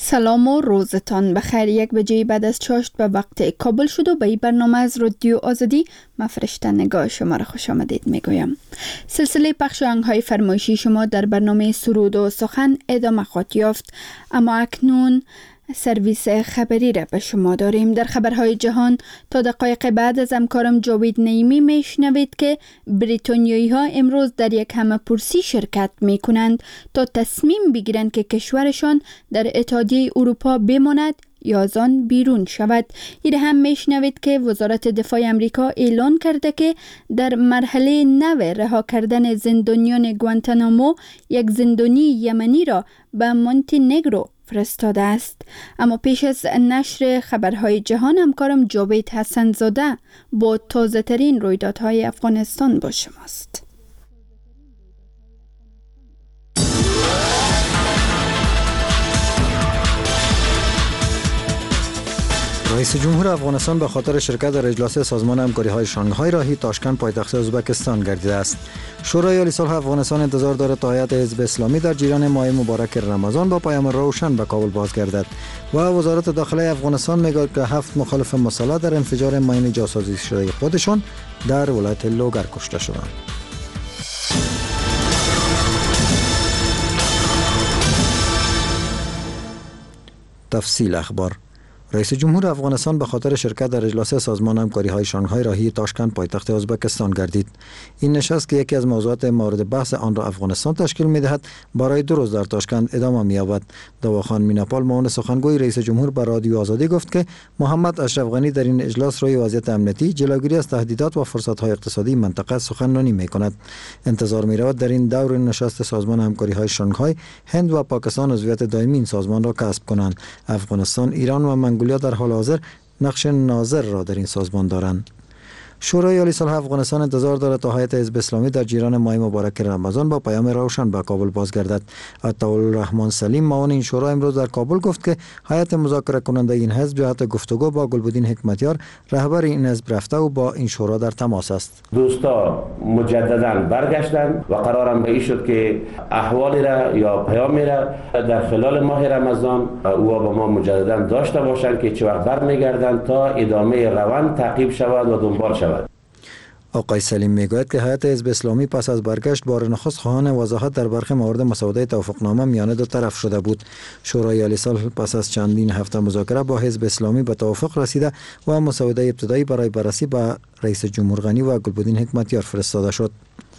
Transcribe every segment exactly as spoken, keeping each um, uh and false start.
سلام و روزتان بخیر. یک بجه بعد از چاشت به وقت کابل شد و به این برنامه از رادیو آزادی من فرشته نگاه شما را خوش آمدید میگویم. سلسله پخش آهنگ‌های فرمایشی شما در برنامه سرود و سخن ادامه خواهد یافت، اما اکنون سرویس خبری را به شما داریم. در خبرهای جهان تا دقایق بعد از همکارم جاوید نعیمی میشنوید که بریتانیایی ها امروز در یک همه‌پرسی شرکت می کنند تا تصمیم بگیرند که کشورشان در اتحادیه اروپا بماند یا از آن بیرون شود. این هم میشنوید که وزارت دفاع امریکا اعلان کرده که در مرحله نو رها کردن زندانیان گوانتانامو یک زندانی یمنی را به مونتهنگرو فرستاده است. اما پیش از نشر خبرهای جهان همکارم جاوید حسن زاده با تازه ترین رویدادهای افغانستان با شماست. رئیس جمهور افغانستان به خاطر شرکت در اجلاس سازمان همکاری‌های شانگهای راهی تاشکند پایتخت ازبکستان گردیده است. شورای عالی صلح افغانستان انتظار دارد تا هیئت حزب اسلامی در جریان ماه مبارک رمضان با پیام روشن به کابل بازگردد و وزارت داخله افغانستان میگوید که هفت مخالف مسلح در انفجار ماین جاسازی شده خودشان در ولایت لوگر کشته شدند. تفصیل اخبار. رئیس جمهور افغانستان به خاطر شرکت در اجلاس سازمان همکاری‌های شانگهای راهی تاشکند پایتخت ازبکستان گردید. این نشست که یکی از موضوعات مورد بحث آن را افغانستان تشکیل می‌دهد برای دو روز در تاشکند ادامه می‌یابد. دواخان میناپال معاون سخنگوی رئیس جمهور به رادیو آزادی گفت که محمد اشرف غنی در این اجلاس روی وضعیت امنیتی، جلوگیری از تهدیدات و فرصت‌های اقتصادی منطقه سخنرانی می‌کند. انتظار می‌رود در این دور نشست سازمان همکاری‌های شانگهای هند و پاکستان عضویت دائمی این سازمان را کسب کنند. افغانستان، ایران و منگولیا در حال حاضر نقش ناظر را در این سازمان دارند. شورای عالی صلح افغانستان انتظار دارد تا هیئت حزب اسلامی در جریان ماه مبارک رمضان با پیام روشن به کابل بازگردد. عطاالرحمن سلیم معاون این شورا امروز در کابل گفت که هیئت مذاکره کننده این حزب جهت گفتگو با گلبدین حکمتیار رهبر این حزب رفته و با این شورا در تماس است. دوستا مجددا برگشتند و قرارم به این شد که احوالی را یا پیامی را در خلال ماه رمضان او با ما مجددا داشته باشند که چه وقت برمیگردند تا ادامه روند تعقیب شود و دنبال شود. آقای سلیم میگوید که هیئت حزب اسلامی پس از برگشت بار نخست خواهان وضاحت در برخی موارد مسوده توافقنامه میان دو طرف شده بود. شورای عالی صلح پس از چندین هفته مذاکره با حزب اسلامی به توافق رسیده و مسوده ابتدایی برای بررسی به رئیس جمهور غنی و گلبدین حکمتیار فرستاده شد.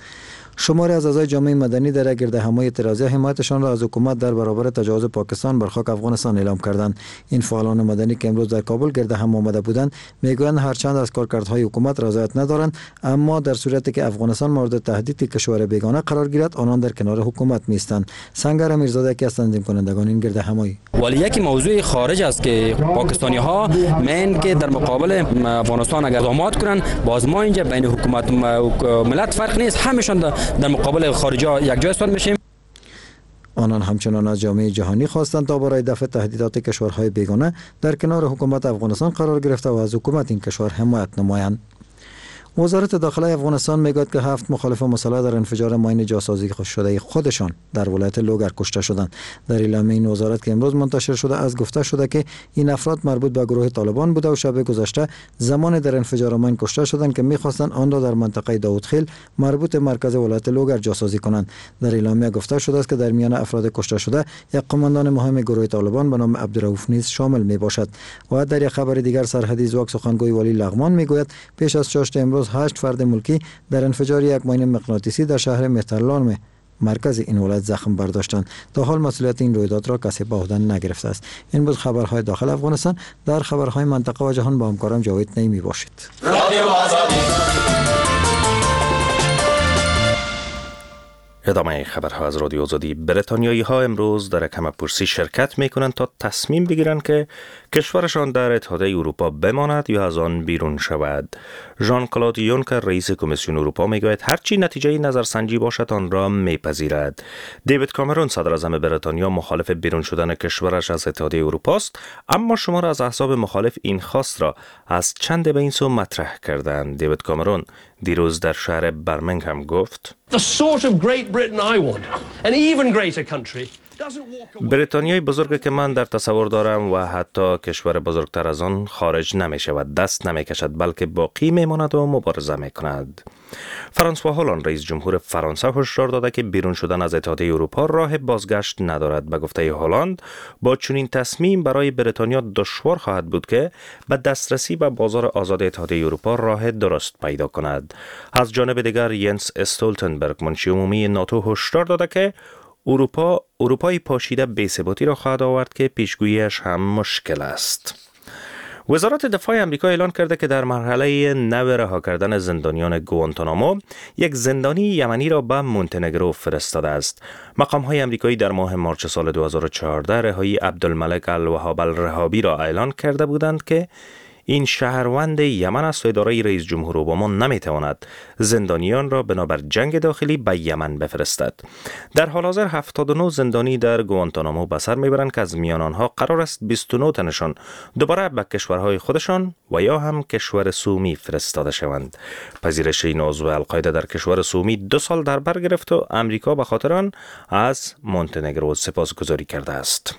شماری از اعضای جامعه مدنی در گردهمای اعتراضی حمایتشان را از حکومت در برابر تجاوز پاکستان بر خاک افغانستان اعلام کردند. این فعالان مدنی که امروز در کابل گردهم آمده بودند میگویند هرچند از کارکردهای حکومت رضایت ندارند، اما در صورتی که افغانستان مورد تهدید کشور بیگانه قرار گیرد آنان در کنار حکومت میستند. سنگر امیرزاده که از تنظیم کنندگان این گردهمایی ولی یک موضوع خارج است که پاکستانی ها من که در مقابل افغانستان اگر اقدامات کنند، باز ما اینجا بین حکومت و ملت فرق نیست، همشون در مقابل خارجی ها یک جای استاد میشیم. آنان همچنان از جامعه جهانی خواستند تا برای دفع تهدیدات کشورهای بیگانه در کنار حکومت افغانستان قرار گرفته و از حکومت این کشور حمایت نمایند. وزارت داخله افغانستان میگوید که هفت مخالف مسلح در انفجار ماین جاسازی شده خودشان در ولایت لوگر کشته شدند. در اعلامیه این وزارت که امروز منتشر شده از گفته شده که این افراد مربوط به گروه طالبان بوده و شب گذشته زمان در انفجار ماین کشته شدند که می‌خواستند آن را در منطقه داودخیل مربوط مرکز ولایت لوگر جاسازی کنند. در اعلامیه گفته شده است که در میان افراد کشته شده یک قماندان مهم گروه طالبان به نام عبدالرؤوف نیز شامل میباشد. و در یک خبر دیگر سرحدی زواک سخنگوی ولی لغمان میگوید پیش از چاشت امروز هشت فرد ملکی در انفجار یک ماین مغناطیسی در شهر مهترلان مرکز این ولایت زخم برداشتند. تا حال مسئولیت این رویداد را کسی به عهده نگرفته است. این بود خبرهای داخل افغانستان. در خبرهای منطقه و جهان با همکارم جاوید نعیمی باشید. ادامه خبرها از رادیو آزادی. بریتانیایی ها امروز در یک همه‌پرسی شرکت می کنند تا تصمیم بگیرند که کشورشان در اتحادیه اروپا بماند یا از آن بیرون شود. ژان کلود یونکر رئیس کمیسیون اروپا میگوید هرچی نتیجه نظرسنجی باشد آن را میپذیرد. دیوید کامرون صدر اعظم بریتانیا مخالف بیرون شدن کشورش از اتحادیه اروپا است، اما شمار از احزاب مخالف این خواست را از چند به این سو مطرح کردند. دیوید کامرون دیروز در شهر برمنگهم گفت: The sort of Great Britain I want, an even greater country بریتانیای بزرگ که من در تصور دارم و حتی کشور بزرگتر از آن خارج نمی شود، دست نمی کشد، بلکه باقی می ماند و مبارزه می کند. فرانسوا هولند رئیس جمهور فرانسه هشدار داده که بیرون شدن از اتحادیه اروپا راه بازگشت ندارد. به گفته هولند با چنین تصمیم برای بریتانیا دشوار خواهد بود که به دسترسی به بازار آزاد اتحادیه اروپا راه درست پیدا کند. از جانب دیگر ینس استولتنبرگ منشی عمومی ناتو هشدار داده که اروپا اروپای پاشیده بی‌ثباتی را خواهد آورد که پیشگویی‌اش هم مشکل است. وزارت دفاع آمریکا اعلام کرده که در مرحله نو رها کردن زندانیان گوانتانامو یک زندانی یمنی را به مونتنگرو فرستاده است. مقام‌های آمریکایی در ماه مارس سال دو هزار و چهارده رهایی عبدالملک الوهاب الرهابی را اعلان کرده بودند که این شهروند یمن است و اداره رئیس جمهور اوباما نمیتواند زندانیان را بنابر جنگ داخلی به یمن بفرستد. در حال حاضر هفتاد و نه زندانی در گوانتانامو به سر میبرند که از میان آنها قرار است بیست و نه تنشان دوباره به کشورهای خودشان و یا هم کشور سومی فرستاده شوند. پذیرش این عضو القاعده در کشور سومی دو سال در بر گرفت و آمریکا به خاطر آن از مونتنگرو سپاسگزاری کرده است.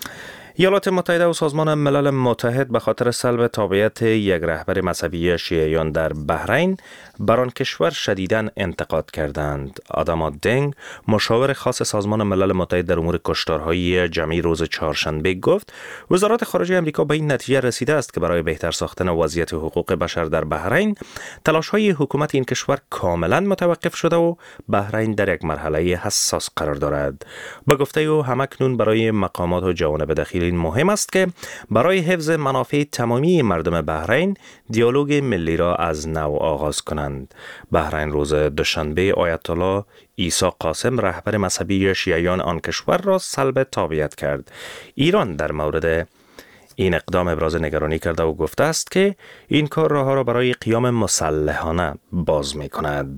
ایالات متحده و سازمان ملل متحد به خاطر سلب تابعیت یک رهبر مذهبی شیعیان در بحرین بر آن کشور شدیداً انتقاد کردند. آداما دنگ، مشاور خاص سازمان ملل متحد در امور کشتارهای جمعی روز چهارشنبه گفت وزارت خارجه آمریکا به این نتیجه رسیده است که برای بهتر ساختن وضعیت حقوق بشر در بحرین تلاش‌های حکومت این کشور کاملاً متوقف شده و بحرین در یک مرحله حساس قرار دارد. با گفته او همکنون برای مقامات و جوانب داخلی این مهم است که برای حفظ منافع تمامی مردم بحرین دیالوگ ملی را از نو آغاز کنند. بحرین روز دوشنبه آیت الله عیسی قاسم رهبر مذهبی شیعیان آن کشور را سلب تابعیت کرد. ایران در مورد این اقدام ابراز نگرانی کرده و گفته است که این کار راه را برای قیام مسلحانه باز می کند.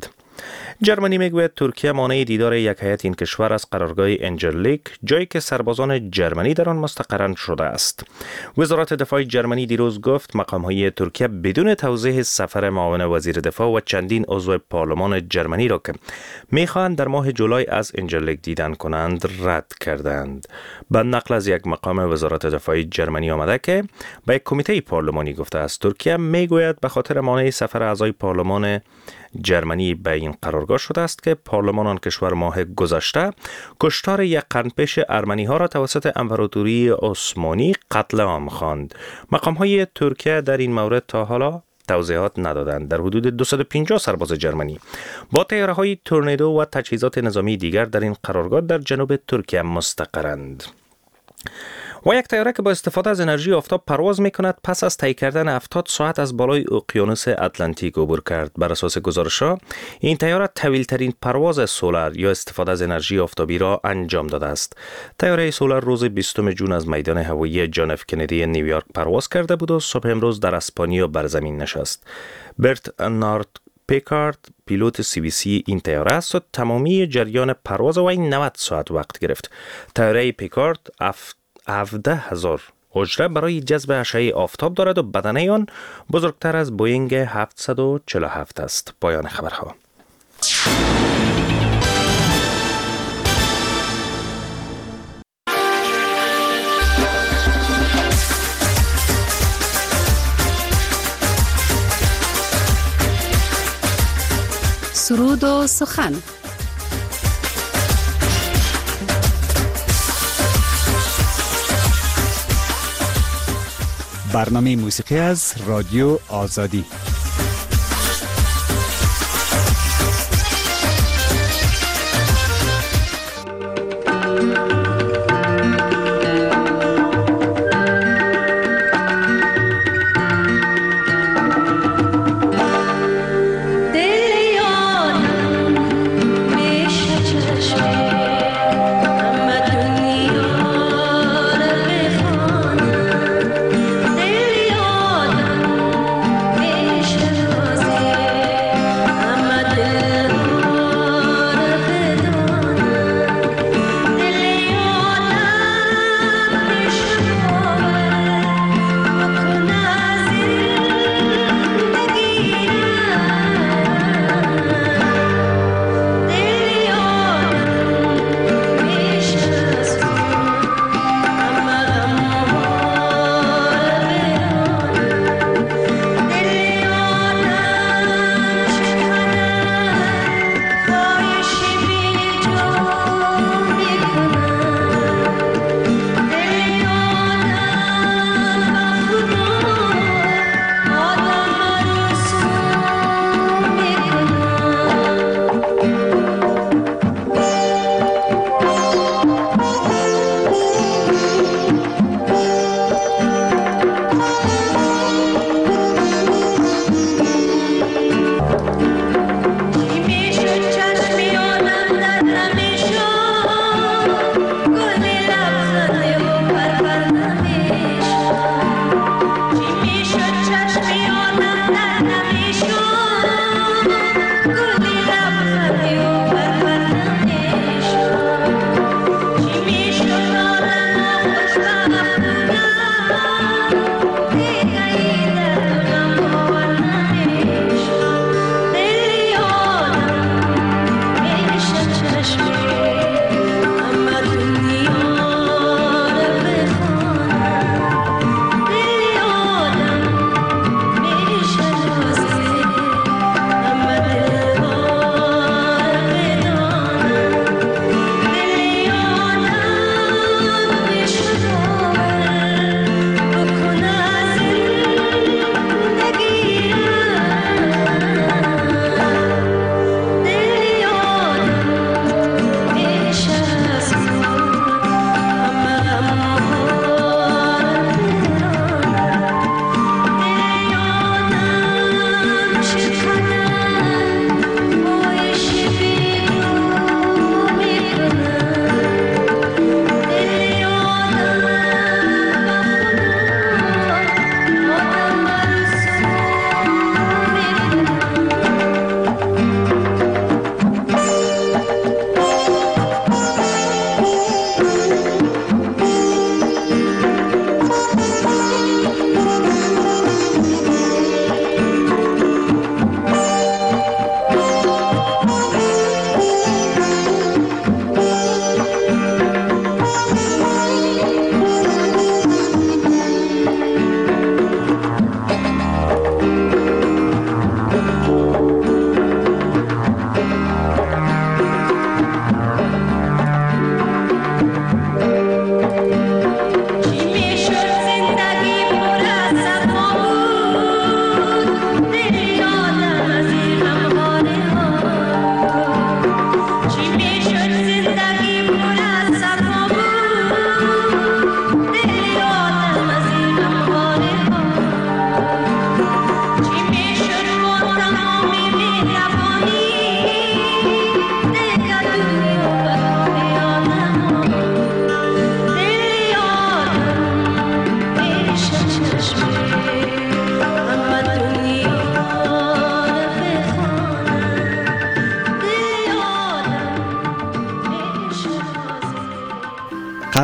جرمنی میگوید ترکیه مانع دیدار یک هیئت این کشور از قرارگاه انجرلیک، جایی که سربازان جرمنی در آن مستقرن شده است. وزارت دفاع جرمنی دیروز گفت مقام‌های ترکیه بدون توضیح سفر معاون وزیر دفاع و چندین عضو پارلمان جرمنی را که میخواهند در ماه جولای از انجرلیک دیدن کنند رد کردند. به نقل از یک مقام وزارت دفاع جرمنی آمده که به یک کمیته پارلمانی گفته است ترکیه میگوید به خاطر مانع سفر اعضای پارلمان جرمنی به این قرارگاه شده است که پارلمان آن کشور ماه گذشته کشتار یک قرن پیش ارمنی ها را توسط امپراتوری عثمانی قتل عام خواند. مقام های ترکیه در این مورد تا حالا توضیحات ندادند. در حدود دویست و پنجاه سرباز جرمنی با طیاره های تورنیدو و تجهیزات نظامی دیگر در این قرارگاه در جنوب ترکیه مستقرند. و یک طیاره که با استفاده از انرژی آفتاب پرواز می کند پس از طی کردن هفتاد ساعت از بالای اقیانوس اتلانتیک عبور کرد. بر اساس گزارش‌ها این طیاره طویل‌ترین پرواز سولار یا استفاده از انرژی آفتابی را انجام داده است. طیاره سولار روز بیستم ژوئن از میدان هوایی جان اف کندی نیویورک پرواز کرده بود و صبح امروز در اسپانیا بر زمین نشست. برت نارت پیکارد پیلوت سی بی سی این طیاره است و تمامی جریان پرواز وی نود ساعت وقت گرفت. طیاره پیکارد هفده هزار حجره برای جذب اشعه آفتاب دارد و بدنه آن بزرگتر از بوینگ هفتصد و چهل و هفت است. پایان خبرها. سرود و سخن. برنامه موسیقی از رادیو آزادی. Wish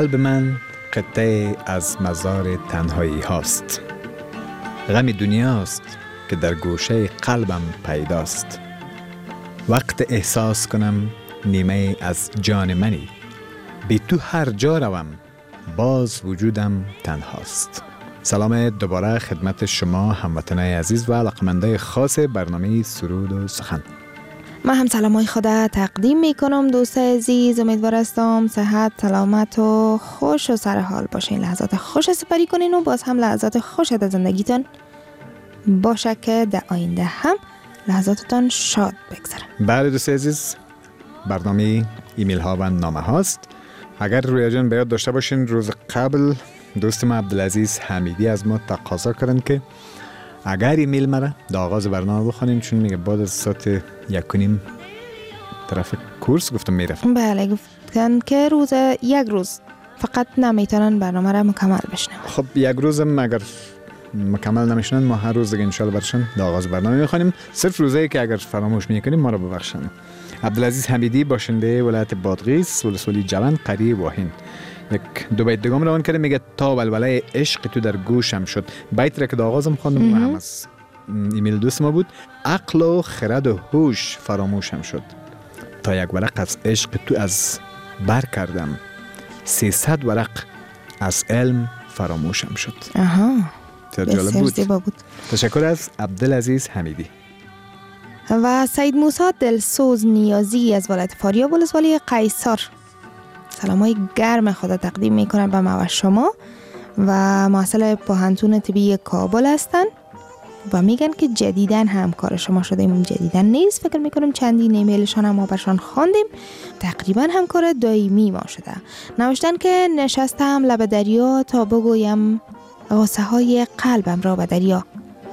قلب من قطعه از مزار تنهایی هاست. غم دنیاست که در گوشه قلبم پیداست. وقت احساس کنم نیمه از جان منی، بی تو هر جا روم باز وجودم تنهاست. سلام دوباره خدمت شما هموطنای عزیز و علاقمندای خاص برنامه سرود و سخن. من هم سلامای خدا تقدیم میکنم دوست عزیز. امیدوار هستم صحت، سلامت و خوش و سر حال باشین. لحظات خوش سپری کنین و باز هم لحظات خوش در زندگیتون باشه که در آینده هم لحظاتتان شاد بگذره. بله دوست عزیز، برنامه ایمیل ها و نامه هاست. اگر رویا جان بیاد داشته باشین، روز قبل دوست ما عبدالعزیز حمیدی از ما تقاضا کردن که اگر ایمیل مرا در آغاز برنامه بخونیم، چون میگه بعد از ساعت یک و نیم طرف کورس گفتم میرفتم. بله گفتن که روز یک روز فقط نمیتونن برنامه را مکمل بشنون. خب یک روزم اگر مکمل نمیشنن، ما هر روز دیگه انشالله برشن در آغاز برنامه میخونیم. صرف روزایی که اگر فراموش میکنیم ما را ببخشن. عبدالعزیز حمیدی باشنده ولایت بادغیس، ولسوالی جوان، قریه واهین، یک دو بیت دیگه روان کرده. میگه تا ولوله عشق تو در گوشم شد. بیت را که در آغازم خواندم و هم از ایمیل دوست ما بود. عقل و خرد و هوش فراموشم شد، تا یک ورق از عشق تو از بر کردم، سیصد ورق از علم فراموشم شد. آها، بسیار بود. زیبا بود. تشکر از عبدالعزیز حمیدی. و سید موسی دلسوز نیازی از ولایت فاریاب، ولسوالی قیصر، سلامای گرم خدا تقدیم میکنن به ما و شما و محصل پوهنتون طبی کابل هستن و میگن که جدیدن همکار شما شدیم. جدیدن نیست، فکر میکنم چندین ایمیلشان هم ما برشان خواندیم. تقریبا همکار دائمی ما شده. نوشتن که نشستم لب دریا تا بگویم غصه های قلبم را به دریا.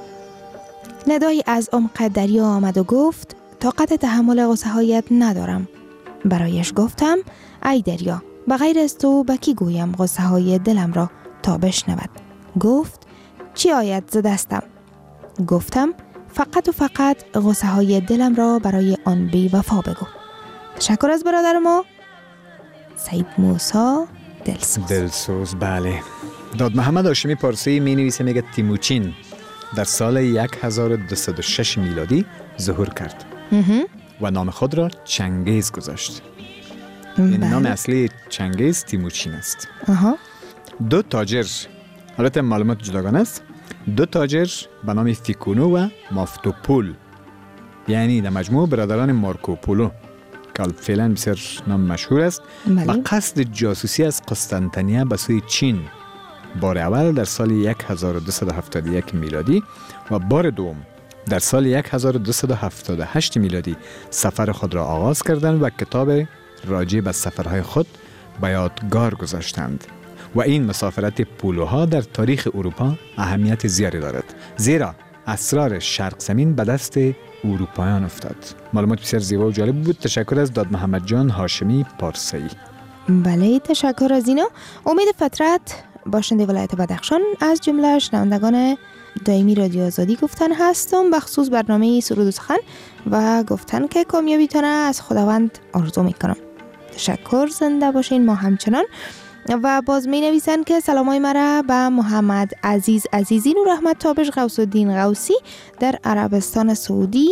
ندایی از عمق دریا آمد و گفت طاقت تحمل غصه هایت ندارم. برایش گفتم ای دریا، بغیر از تو به کی گویم غصه های دلم را تا بشنود؟ گفت چی آید ز دستم؟ گفتم فقط و فقط غصه های دلم را برای آن بی وفا بگو. تشکر از برادر ما سید موسی دلسوز. دلسوز بله. داد محمد هاشمی پارسی می نویسه، میگه تیموچین در سال هزار و دویست و شش میلادی ظهور کرد و نام خود را چنگیز گذاشت. این نام اصلی چنگیز تیموچین است. آها. دو تاجر، حالت معلومات جداگانه است، دو تاجر به نام فیکونو و مافتوپول، یعنی در مجموع برادران مارکوپولو که فعلا بسیار نام مشهور است، و قصد جاسوسی از قسطنطنیه به سوی چین بار اول در سال هزار و دویست و هفتاد و یک میلادی و بار دوم در سال هزار و دویست و هفتاد و هشت میلادی سفر خود را آغاز کردند و کتاب راجع به سفرهای خود به یادگار گذاشتند. و این مسافرت پولوها در تاریخ اروپا اهمیت زیادی دارد، زیرا اسرار شرق زمین به دست اروپایان افتاد. معلومات بسیار زیبا و جالب بود. تشکر از داد محمد جان هاشمی پارسی. بله تشکر از اینا. امید فطرت باشنده ولایت بدخشان از جمله شنوندگان دائمی رادیو آزادی گفتن هستم بخصوص برنامه سرود و سخن و گفتن که کامیابیتون از خداوند آرزو میکنم. تشکر، زنده باشین. ما همچنان. و باز می نویسن که سلامای مرا به محمد عزیز عزیزی نور رحمت تابش غوث الدین غوثی در عربستان سعودی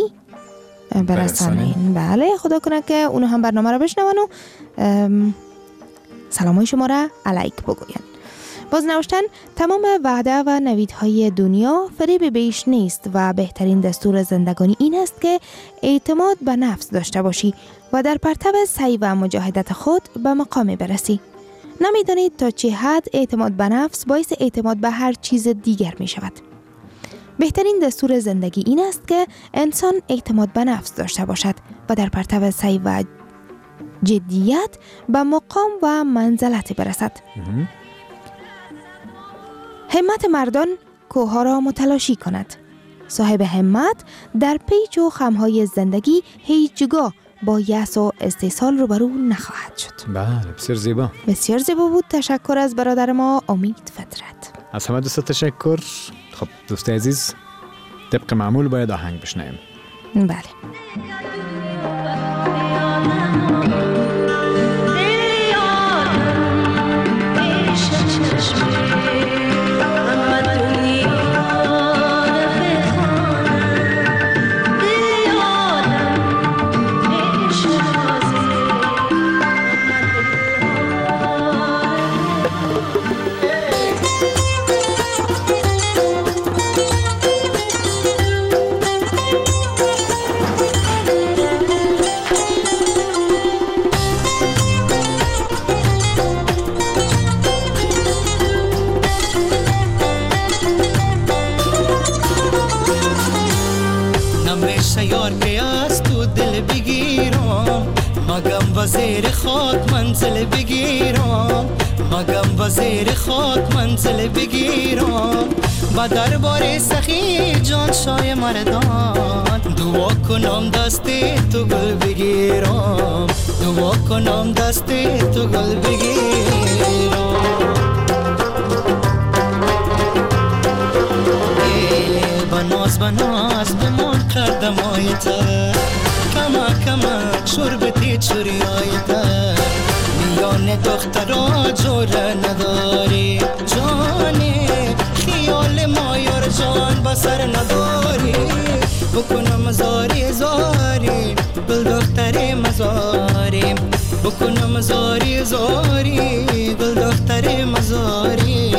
برسانین. بله خدا کنه که اونو هم برنامه را بشنون و سلامای شما را علیک بگوین. باز نوشتن تمام وعده و نویدهای دنیا فریب بیش نیست و بهترین دستور زندگانی این است که اعتماد به نفس داشته باشی و در پرتو سعی و مجاهدت خود به مقام برسی. نمیدانید تا چه حد اعتماد به نفس باعث اعتماد به هر چیز دیگر می شود. بهترین دستور زندگی این است که انسان اعتماد به نفس داشته باشد و در پرتو سعی و جدیت به مقام و منزلت برسد. همت مردان کوه‌ها را متلاشی کند. صاحب همت در پیچ و خمهای زندگی هیچگاه با یأس و استحصال روبرو نخواهد شد. بله بسیار زیبا. بسیار زیبا بود. تشکر از برادر ما امید فطرت. از همه دوستا تشکر. خب دوست عزیز، طبق معمول باید آهنگ بشنویم. بله. واسه یار که از تو دل بگیرم، مگم وزیر خاک منزل بگیرم، مگم وزیر خاک منزل بگیرم. با دربار سخی جان شای مردان، دعا کنم دست تو گل بگیرم، دعا کنم دست تو گل بگیرم. بناز بناز بمان کردم آیتا، کما کما شربتی چوری آیتا. میان دخترها جوره نداری جانی، خیال ما یار جان بسر نداری. بکنم زاری زاری گل دختر مزاری، بکنم زاری زاری گل دختر مزاری.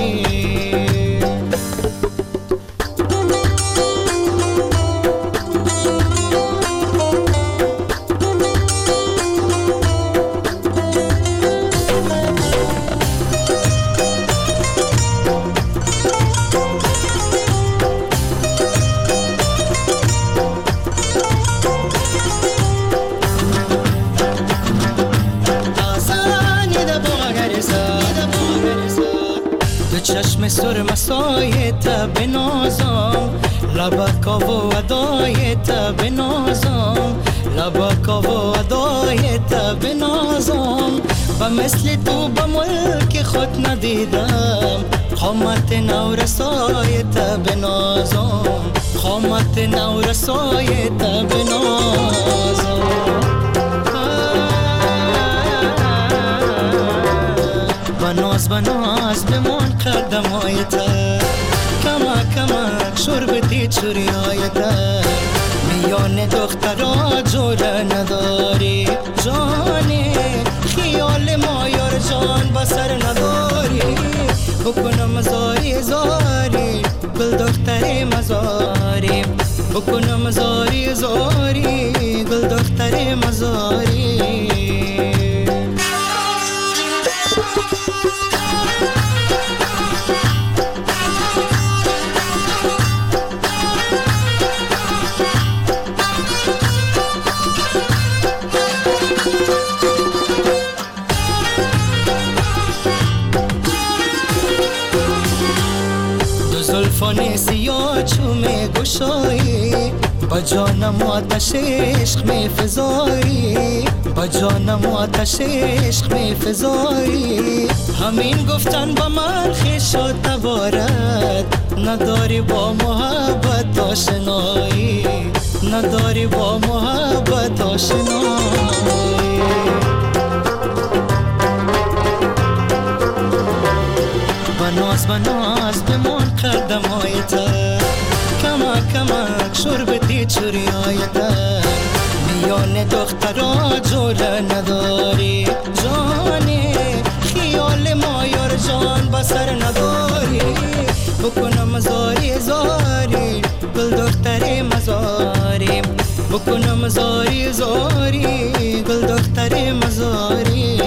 چشم سرم سایت بنازم، لبکا و ادایت بنازم، لبکا و ادایت بنازم. و مثل تو به ملک خود ندیدم، قامت نو رسایت بنازم، قامت نو رسایت بنازم. بناز بناز بمان کردم آیتا، کما کما شربتی چوری آیتا. میان دخترها جوره نداری جانی، خیال ما یار جان بسر نداری. بکنم زاری زاری گل دختر مزاری، بکنم زاری زاری گل دختر مزاری. زلفان سیاه چوم گشایی، با جانم آتش عشق می فزایی، با جانم آتش عشق می فزایی. همین گفتن با من خویش و تبارد، نداری با محبت آشنایی، نداری با محبت آشنایی. بناز بناز بمان کردم آیتا، کما کما شربتی چوری آیتا. میان دخترها جوره نداری جانی، خیال ما یار جان بسر نداری. بکنم زاری زاری گل دختر مزاری، بکنم زاری زاری گل دختر مزاری.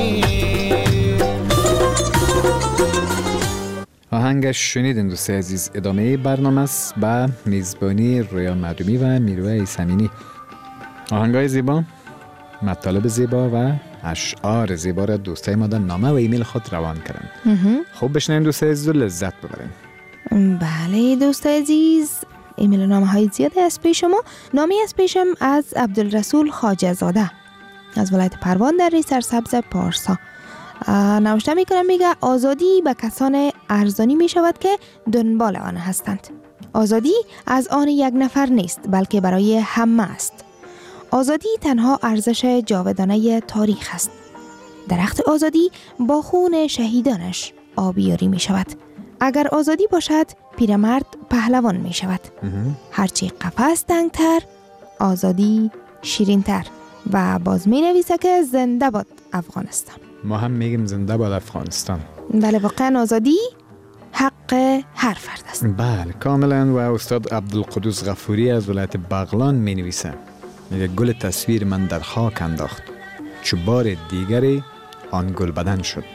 آهنگش شنیدین دوست عزیز. ادامه برنامه است با میزبانی رویا معدومی و میروه ایسمینی. آهنگای زیبا، مطالب زیبا و اشعار زیبا را دوستای ما در نامه و ایمیل خود روان کردن. خوب بشنین دوست عزیز و لذت ببرین. بله دوست عزیز، ایمیل و نامه های زیاده از پیش شما. نامی از پیشم از عبدالرسول خواجه زاده از ولایت پروان در سرسبز پارسا. نوشته میکنم، میگه آزادی به کسان ارزانی میشود که دنبال آن هستند. آزادی از آن یک نفر نیست، بلکه برای همه است. آزادی تنها ارزش جاودانه تاریخ است. درخت آزادی با خون شهیدانش آبیاری می شود. اگر آزادی باشد، پیرمرد پهلوان می شود. هرچی قفس تنگتر، آزادی شیرینتر. و باز می نویسه که زنده باد افغانستان. ما هم میگیم زنده باد افغانستان. بله، واقعا آزادی حق هر فرد است. بله کاملا. و استاد عبدالقدوس غفوری از ولایت بغلان می نویسه، میگه گل تصویر من در خاک انداخت، چو بار دیگری آن گل بدن شد.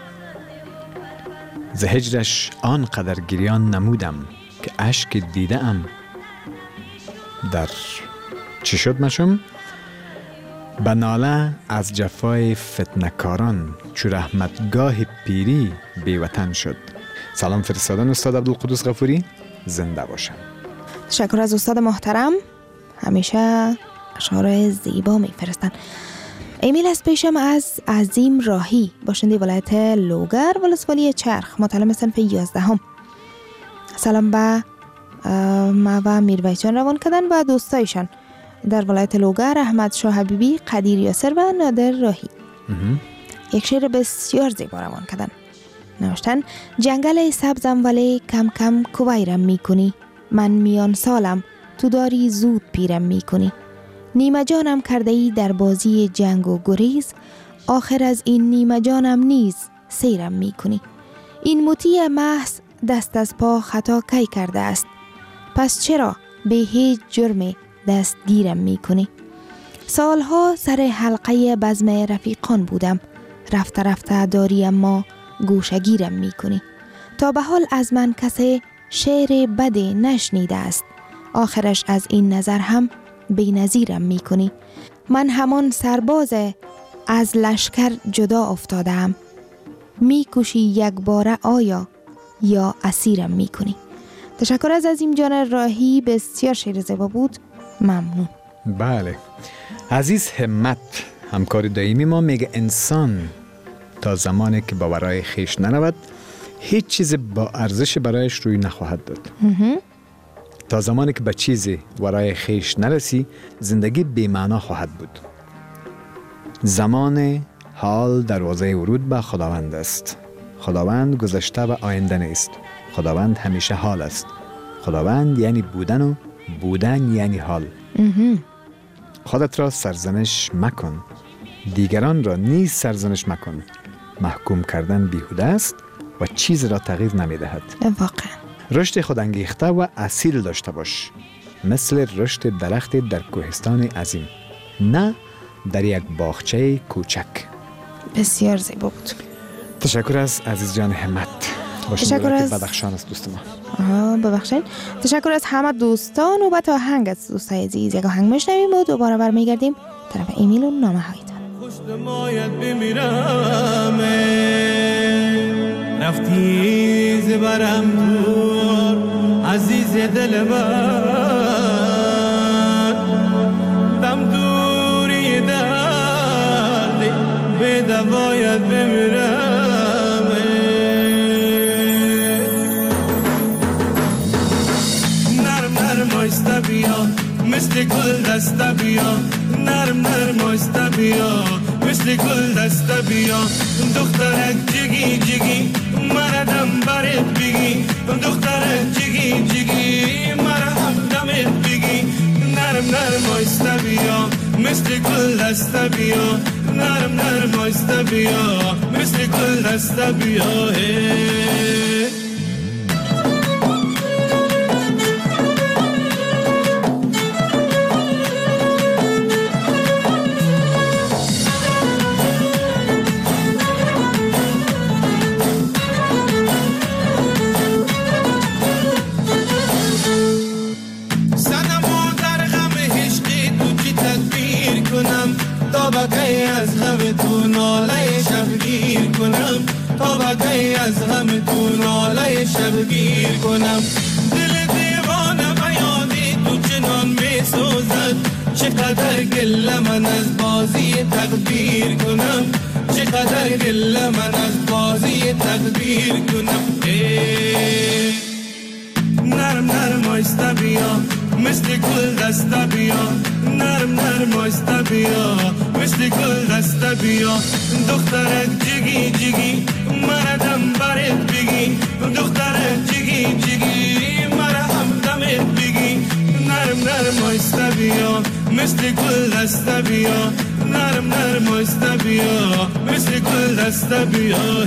ز هجرش آن قدر گریان نمودم، که اشک دیده ام در چی شد مشم؟ به ناله از جفای فتنکاران چو رحمتگاه پیری بیوطن شد. سلام فرستادن استاد عبدالقدوس غفوری، زنده باشم. تشکر از استاد محترم، همیشه اشعار زیبا میفرستن. ایمیل از پیشم از عظیم راهی، باشنده ولایت لوگر ولسوالی چرخ، متعلم صنف یازدهم. سلام به ما و میرویسان روان کردن و دوستایشان در ولایت لوگر، احمد شاه حبیبی، قدیر یاسر و نادر راهی. یک شعر بسیار زیبا روان کردن. نوشتن: جنگل سبزم ولی کم کم کویرم میکنی، من میان سالم تو داری زود پیرم میکنی. نیمه جانم کرده ای در بازی جنگ و گریز، آخر از این نیمه جانم نیز سیرم میکنی. این مطیع محض دست از پا خطا کی کرده است، پس چرا به هیچ جرم دستگیرم میکنی. سالها سر حلقه بزم رفیقان بودم، رفته رفته داری اما گوشگیرم میکنی. تا به حال از من کسی شعر بد نشنیده است، آخرش از این نظر هم بی نظیرم میکنی. من همان سرباز از لشکر جدا افتادم، میکشی یک باره آیا یا اسیرم میکنی. تشکر از عظیم جان راهی، بسیار شعر زیبا بود، ممنون. بله عزیز همت، همکار دائمی ما، میگه انسان تا زمانی که با ورای خیش نرود هیچ چیز با ارزش برایش روی نخواهد داد. تا زمانی که به چیزی ورای خیش نرسی زندگی بی‌معنا خواهد بود. زمان حال دروازه ورود به خداوند است. خداوند گذشته و آینده نیست. خداوند همیشه حال است. خداوند یعنی بودن و بودن یعنی حال. خودت را سرزنش مکن، دیگران را نیز سرزنش مکن. محکوم کردن بیهوده است و چیز را تغییر نمی دهد. واقعا رشد خود انگیخته و اصیل داشته باش، مثل رشد درخت در کوهستان عظیم، نه در یک باغچه کوچک. بسیار زیبا بود. تشکر از عزیز جان همت. تشکر از بدخشان است دوست ما. آها ببخشید. تشکر از همه دوستان و با تا هنگ از دوستای عزیز یک آهنگ میشنویم و دوباره برمیگردیم طرف ایمیل و نامه هایتان. خوشت ماید بمیرم رفتی زبرم دور عزیز دل من، دم دوری دردی به دواید بمیرم. نرم نرم آیسته بیا مثل گل دسته بیا، نرم نرم آیسته بیا مثل گل دسته بیا. دخترک جگی جگی مردم برت بگی، دخترک جگی جگی مردم دمت بگی. نرم نرم آیسته بیا مثل گل دسته بیا، نرم نرم آیسته بیا مثل گل دسته بیا. از غم تو ناله شبگیر کنم، تا بگی از غم تو ناله شبگیر کنم. دل دیوانه بیادی تو چنان می سوزد، چقدر گله من از بازی تقدیر کنم، چقدر گله من از بازی تقدیر کنم. نرم نرم آیسته بیا مثل گل دسته بیا، نرم نرم آیسته بیا مثل گل دسته بیا. دخترک جگی جگی مردم برت بگی، دخترک جگی جگی مردم دمت بگی. نرم نرم آیسته بیا مثل گل دسته بیا، نرم نرم آیسته بیا مثل گل دسته بیا.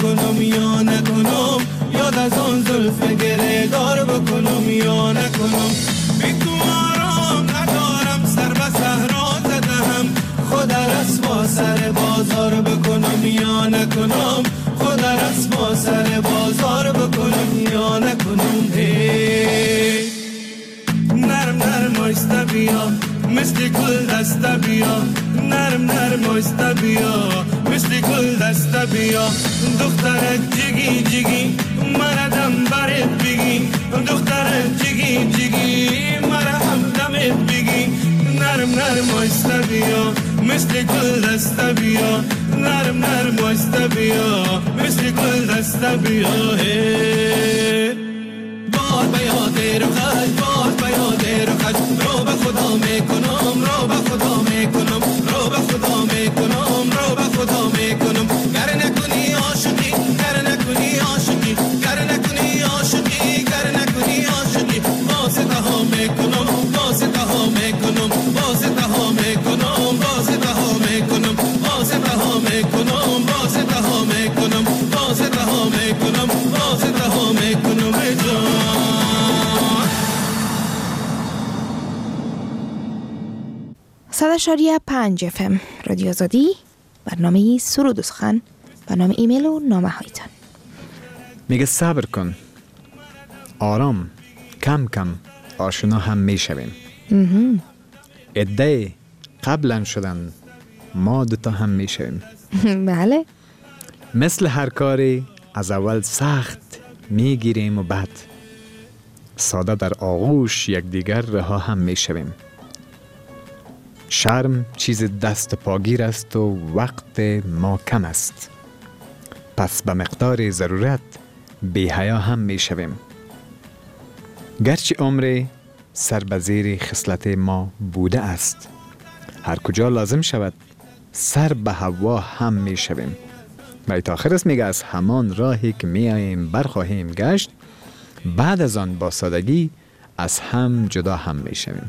بکنم یا نکنم، یاد از آن زلف گره دار بکنم یا نکنم. بی تو آرام ندارم، سر به صحرا زدم، خود رسوا سر بازار بکنم یا نکنم، خود رسوا سر بازار بکنم یا نکنم. هی نرم نرم آیسته بیا، مثل گل دسته بیا، نرم نرم آیسته بیا، مثل گل دسته بیا. دخترت جگی جگی مرا دم برت بگی، دخترت جگی جگی مرا هم دمت بگی. نرم نرم آیسته بیا، مثل گل دسته بیا، نرم نرم آیسته بیا، مثل گل دسته بیا. بار به یاد رو خد، بار به یاد رو خد، رو به خدا میکنم، رو به خدا میکنم، رو به خدا میکنم، رو به خدا میکنم. گر نکنی عاشقی، گر نکنی عاشقی، گر نکنی عاشقی، گر نکنی عاشقی، واسطه ها میکنم، واسطه ها میکنم، واسطه ها میکنم، واسطه ها میکنم، واسطه ها میکنم، واسطه ها میکنم، واسطه ها میکنم، واسطه ها میکنم. صد شاریه پنج اف ام رادیو آزادی، برنامه سرود و سخن، برنامه ایمیل و نامه هایتان. میگه صبر کن، آرام، کم کم آشنا هم میشویم. عده قبلا شدن، ما دوتا هم میشویم. بله. مثل هر کاری از اول سخت میگیریم و بعد ساده در آغوش یک دیگر رها هم میشویم. شرم چیز دست پاگیر است و وقت ما کم است، پس به مقدار ضرورت بی حیا هم می شویم. گرچه عمر سر به زیر خصلت ما بوده است، هر کجا لازم شود سر به هوا هم می شویم. و ایت آخر است میگه از همان راهی که می آییم برخواهیم گشت، بعد از آن با سادگی از هم جدا هم می شویم.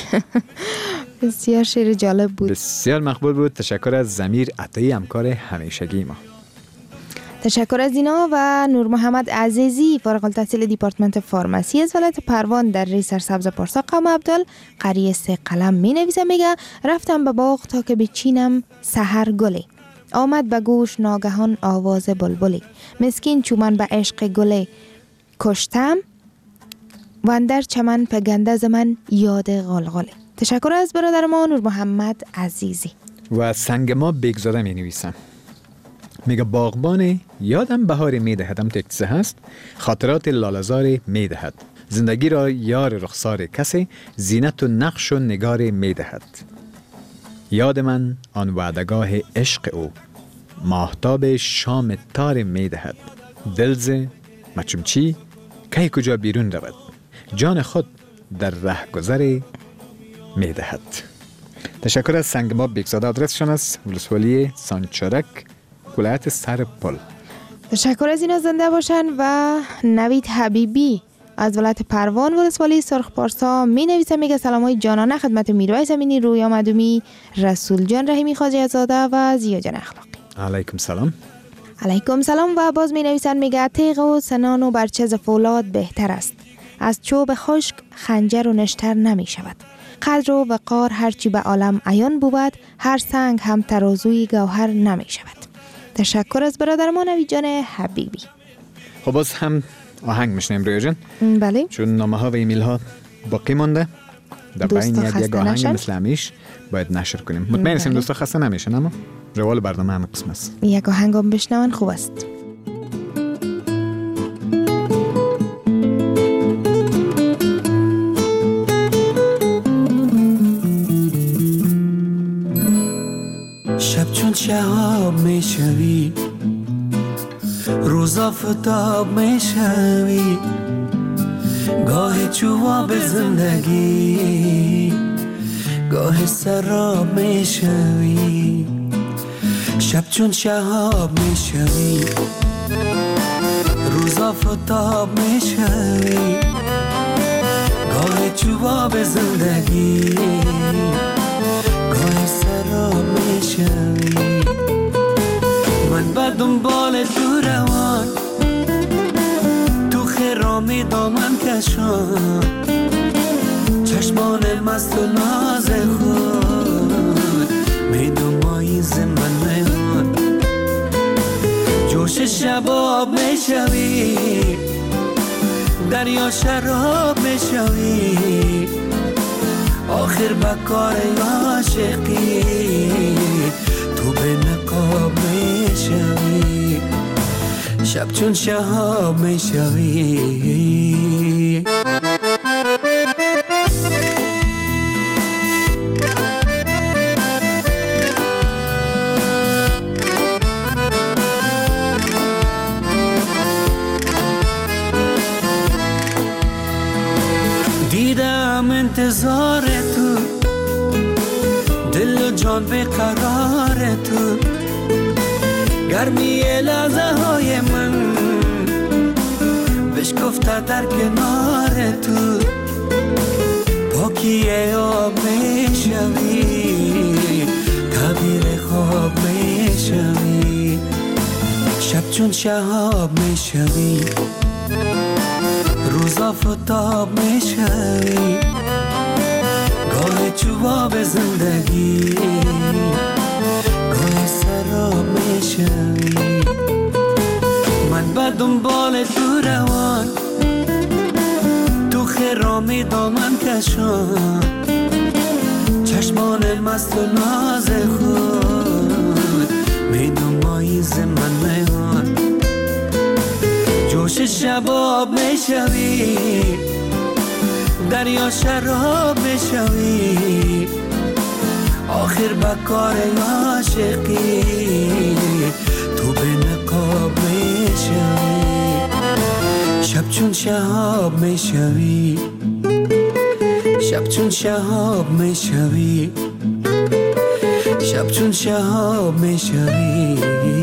بسیار شعر جالب بود. بسیار مقبول بود. تشکر از ضمیر عطایی، همکار همیشگی ما. تشکر از اینا و نور محمد عزیزی، فارغ التحصیل دیپارتمنت فارمسی از ولایت پروان در ری سرسبز پارسا قوم عبدال، قریه سه قلم می نویسه. میگه رفتم به باغ تا که بچینم سحر گلی، آمد به گوش ناگهان آواز بلبلی، مسکین چومن به عشق گلی کشتم، و اندر چمن پگنده ز من یاد غلغله. تشکر از برادر ما نور محمد عزیزی. و سنگ ما بگذاده می نویسم. میگه باغبان یادم بهار می دهدم تکسه هست، خاطرات لالزار می دهد، زندگی را یار رخسار کسی، زینت و نقش و نگار می دهد. یاد من آن وعدگاه عشق او، ماهتاب شام تار می دهد. دلز مچمچی کی کجا بیرون رود، جان خود در ره گذر می دهد. تشکر از سنگ ما بگذاده. آدرسشان از ولسوالی سانچارک، ولایت سرپل. تشکر از اینا زنده باشن. و نوید حبیبی از ولایت پروان ولسوالی سرخ پارسا می نویسه. میگه سلامای جانانه خدمت میرویس امینی، رویا مدومی، رسول جان رحیمی خواجه زاده و زیا جان اخلاقی. علیکم سلام. علیکم سلام. و باز می نویسن میگه تیغ و سنان و برچه فولاد بهتر است، از چوب خشک خنجر و نشتر نمی شود. قدر و وقار هرچی به عالم عیان بود، هر سنگ هم ترازوی گوهر نمی شود. تشکر از برادر ما نوید جان حبیبی. خب باز هم آهنگ میشنیم رویا جان. بله. چون نامه ها و ایمیل ها باقی مونده، در بین یک یک آهنگ نشن. مثل همیش باید نشر کنیم. مطمئن هستیم دوستا خسته نمیشن، اما روال برنامه همه قسم است. یک آهنگ هم بشنون خوب است. شب چون شهاب میشوی، روز آفتاب میشوی، گاه جواب زندگی، گاه سراب میشوی. شب چون شهاب میشوی، روز آفتاب میشوی، گاه جواب زندگی، گاه سراب میشوی. من به دنبال تو روان، تو خرامی دامن کشان، چشمان مست و ناز خود میدومایی زمن میان، جوش شباب میشوی، دریا شراب میشوی، آخر بکار عاشقی تو به نقاب میشوی، شب چون شهاب میشوی. دیدم انتظار تو، دل و جان به قرار تو، گرمی لحظه های من بشکفته در کنار تو، پاکی آب میشوی، تعبیر خواب میشوی، شب چون شهاب میشوی، روزا فتاب میشوی، گاه چوباب زندگی، گاه سراب میشوی. من به دنبال تو روان، تو خرامی دامن کشان، چشمان مست و ناز خود میدومایی زمن میان، جوش شباب میشوی، دریا شراب میشوی، آخر بکار عاشقی تو به نقاب میشوی، شب چون شهاب میشوی، شب چون شهاب میشوی، شب چون شهاب میشوی.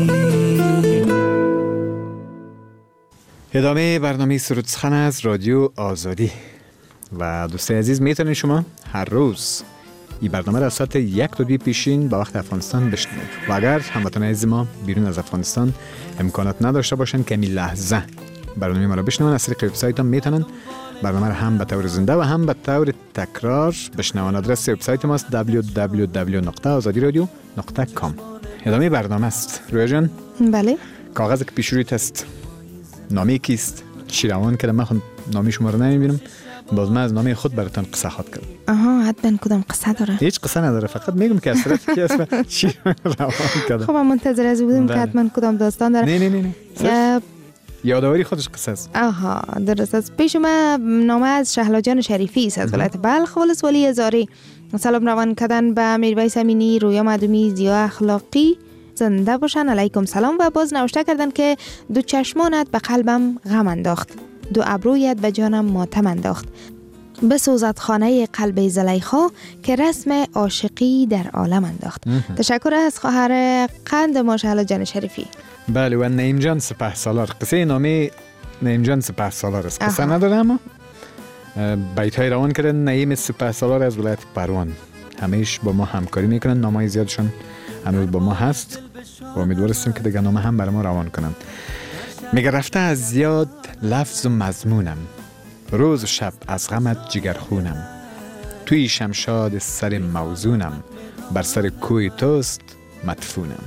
ادامه برنامه سرود سخن از رادیو آزادی. و دوستای عزیز میتونید شما هر روز این برنامه را ساعت یک تا دوی پیشین با وقت افغانستان بشنوید و اگر هموطنان عزیز ما بیرون از افغانستان امکانات نداشته باشن که می لحظه برنامه ما را بشنون، از طریق وبسایت هم میتونن برنامه را هم به طور زنده و هم به طور تکرار بشنون. آدرس وبسایت ما است دبلیو دبلیو دبلیو دات آزادی رادیو دات کام. ادامه برنامه است. رویا جان، بله، کاغذ که پیش رویت است نامه کیست؟ چی روان کرده؟ من خود نامه شما رو نمیبینم، باز من از نامه خود براتون قصه خود کردم. آها، حتما کدام قصه داره؟ هیچ قصه نداره، فقط میگم که از طرف کی است چی روان کرده. خب من منتظر از بودم که حتما کدام داستان داره. نه نه نه نه یادآوری خودش قصه است. آها درست است. پیش ما نامه از شهلا جان شریفی است از ولایت بلخ ولسوالی زاری. سلام روان کردن به میرویس امینی، رویا مدومی، زیا اخلاقی، زنده باشن. علیکم سلام. و باز نوشته کردن که دو چشمانت به قلبم غم انداخت، دو ابرویت به جانم ماتم انداخت، بسوزد خانه قلب زلیخا که رسم عاشقی در عالم انداخت. تشکر از خواهر قند ما شهلا جان شریفی. بله، و نعیم جان سپه سالار. قصه نامه نعیم جان سپه سالار است. قصه نداره اما بیت های روان کردن. نعیم سپه سالار از ولایت پروان همیش با ما همکاری میکنن، نامه زیادشون هنوز با ما هست و امیدوارستیم که دیگه نامه هم برای ما روان کنن. میگه رفته از زیاد لفظ و مضمونم، روز و شب از غمت جگر خونم، توی شمشاد سر موزونم، بر سر کوی توست مدفونم.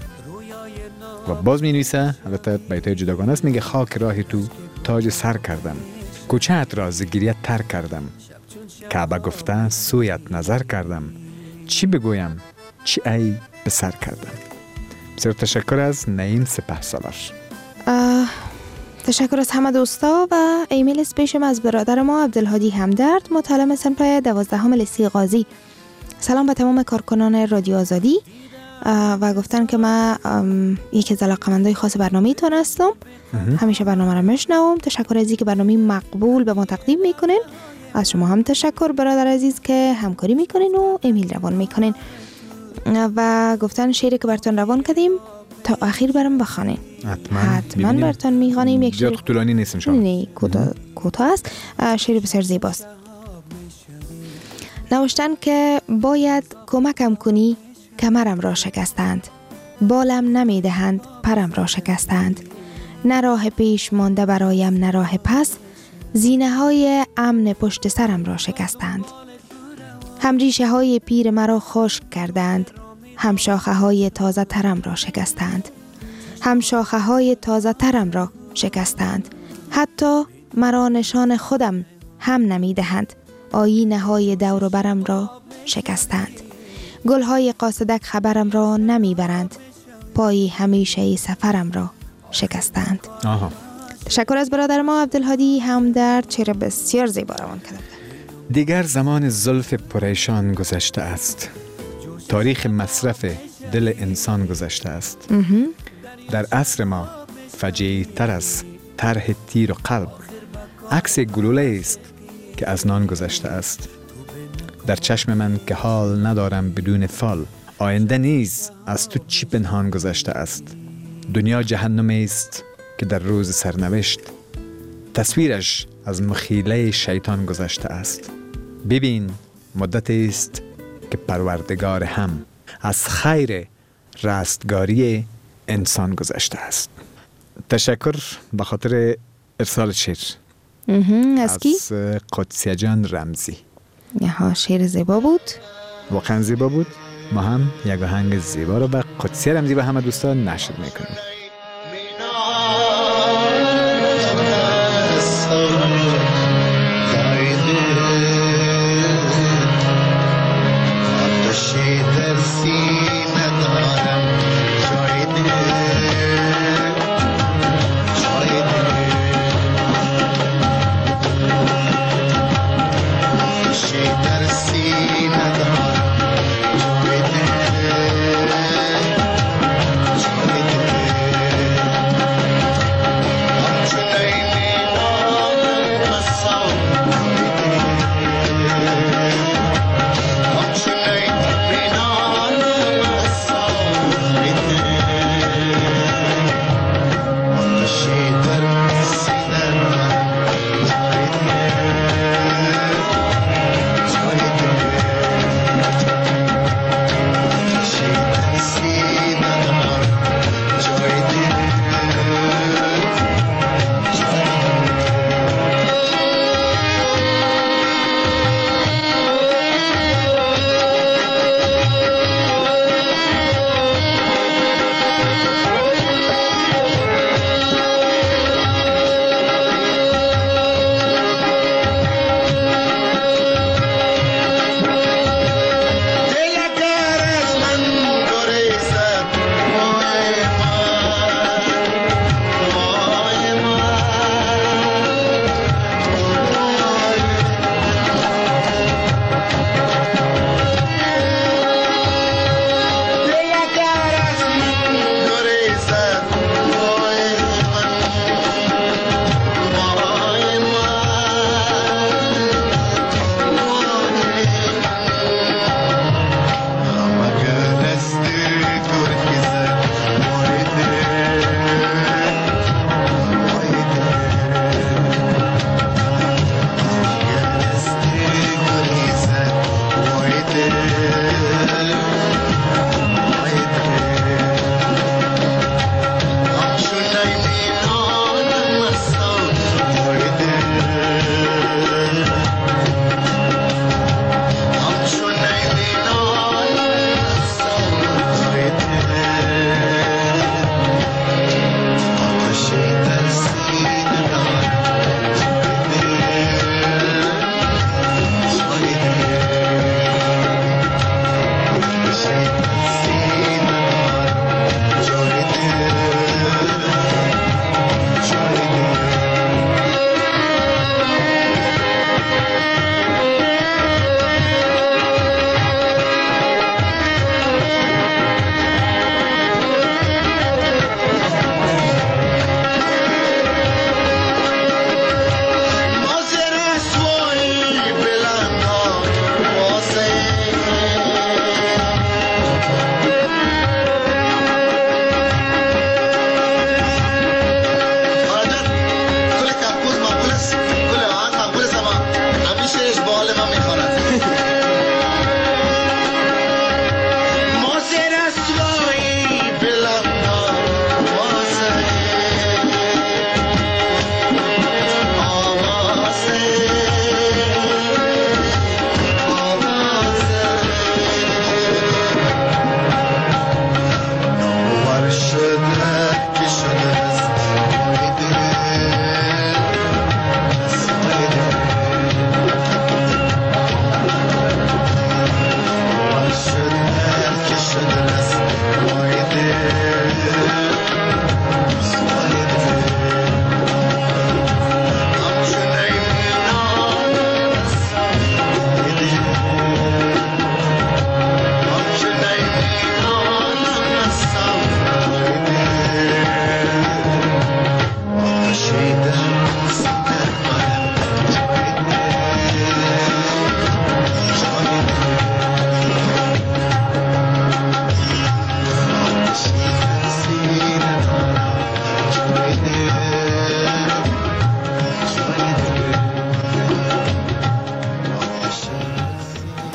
و باز می نویسه، البته بیتای جداگانه است، میگه خاک راه تو تاج سر کردم، کوچه‌ات را ز گریه تر کردم، کعبه گفته سویت نظر کردم، چی بگویم چی ای به سر کردم. بسیار تشکر از نعیم سپه سالار. تشکر از همه دوستا. و ایمیل اسپیشم از برادر ما عبدالهادی همدرد، مطالعه سنپای دوازدهم لیسه غازی. سلام به تمام کارکنان رادیو آزادی و گفتن که من یکی از علاقه‌مندای خاص برنامه تون هستم، همیشه برنامه رو میشنوم. تشکر از اینکه برنامه مقبول به ما تقدیم میکنین. از شما هم تشکر برادر عزیز که همکاری میکنین و ایمیل روان میکنین. و گفتن شعری که براتون روان کردیم تا آخر برام بخوانین. حتما حتما براتون میخوانیم. یک شعر طولانی نیست ان شاء الله. نه، کوتاه است. شعر بسیار زیباست. نوشتن که باید کمکم کنی کمرم را شکستند، بالم نمی دهند، پرم را شکستند. نه راه پیش مانده برایم نه راه پس، زینه های امن پشت سرم را شکستند. هم ریشه های پیر مرا خشک کردند، هم شاخه های تازه ترم را شکستند. هم شاخه های تازه ترم را شکستند. حتی مرا نشان خودم هم نمی دهند، آینه های دور و برم را شکستند. گل های قاصدک خبرم را نمی برند، پای همیشه سفرم را شکستند. آها. تشکر از برادر ما عبدالهادی همدرد، شعر بسیار زیبا روان کرده. دیگر زمان زلف پریشان گذشته است، تاریخ مصرف دل انسان گذشته است. در عصر ما فجیع تر از طرح تیر و قلب عکس گلوله است که از نان گذشته است. در چشم من که حال ندارم بدون فال، آینده نیز از تو چی پنهان گذشته است. دنیا جهنمی است که در روز سرنوشت تصویرش از مخیله شیطان گذشته است. ببین مدت است که پروردگار هم از خیر رستگاری انسان گذشته است. تشکر به خاطر ارسال شعر از کی؟ از قدسیه جان رمزی. یها، شعر زیبا بود، واقعا زیبا بود. ما هم یک آهنگ زیبا رو به قدسیه رمزی و همه دوستان نشر میکنیم.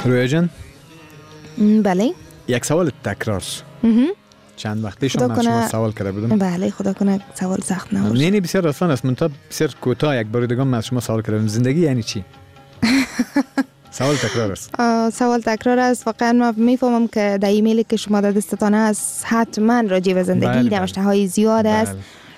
رویا جان بله. یک سوال تکرار. چند وقت پیش من شما سوال کرده بودم. بله خدا کنه سوال سخت نباشه. نه نه بسیار آسان است. من تا بسیار کوتاه یک بار دیگه من از شما سوال کردم. زندگی یعنی چی؟ سوال تکرار است. سوال تکرار است. واقعا من میفهمم که در ایمیلی که شما در دستتان است حتما راجع به زندگی نوشته های زیاد است.